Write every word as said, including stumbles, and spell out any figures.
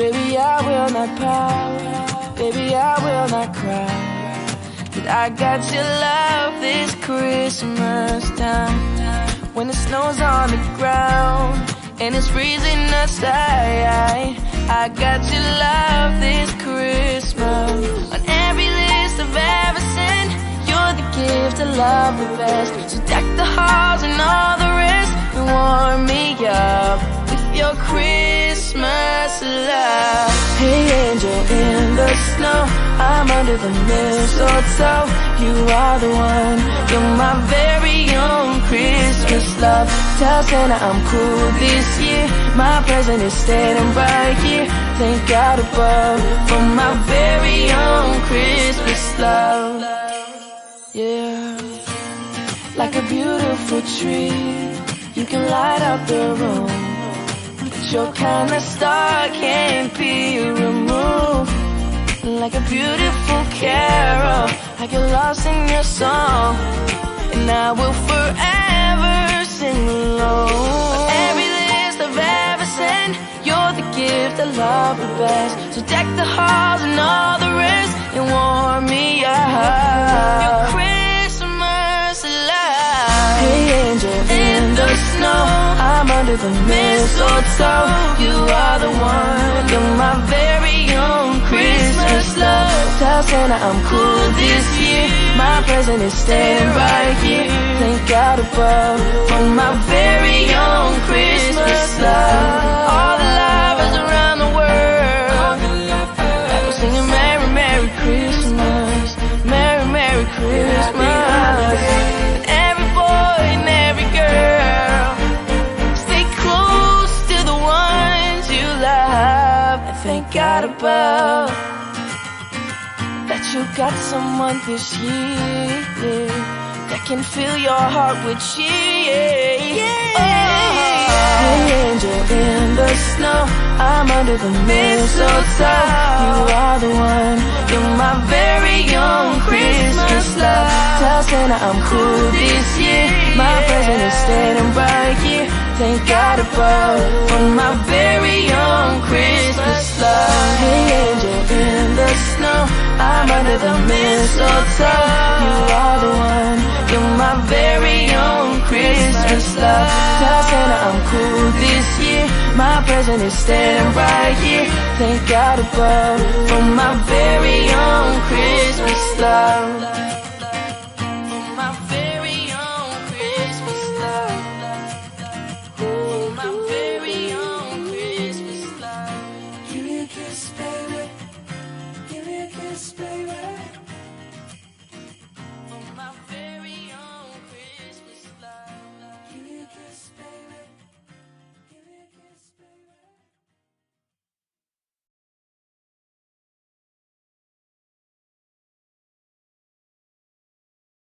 Baby, I will not pout. Baby, I will not cry. But I got your love this Christmas time. When the snow's on the ground and it's freezing outside, I got your love this Christmas. On every list I've ever sent, you're the gift I love the best. So deck the halls and all the rest and warm me up with your Christmas love. Hey angel in the snow, I'm under the mistletoe. You are the one, you're my very own Christmas love. Tell Santa I'm cool this year, my present is standing right here. Thank God above for my very own Christmas love. Yeah, like a beautiful tree, you can light up the room, but your kind of star can't be removed. Like a beautiful carol, I get lost in your song, and I will forever sing along. Every list I've ever sent, you're the gift I love the best. So deck the halls and all the rest and warm me up. Your Christmas love. Hey angel in the snow, I'm under the mistletoe. You are the one, you're my very own Christmas love. Tell Santa I'm cool this year, my present is staying right here. Thank God above for my very own Christmas love. All the lovers around the world, we're singing Merry, Merry Christmas, Merry, Merry Christmas. And every boy and every girl, stay close to the ones you love. And thank God above that you got someone this year that can fill your heart with cheer. Yeah. Oh. Hey angel in the snow, I'm under the mistletoe. You are the one, you're my very own Christmas love. Tell Santa I'm cool this year, my present is standing right here. Thank God above for my very own Christmas love. Hey angel in the snow, I'm under the mistletoe. You are the one, you're my very own Christmas love. Tell Santa I'm cool this year, my present is standing right here. Thank God above for my very own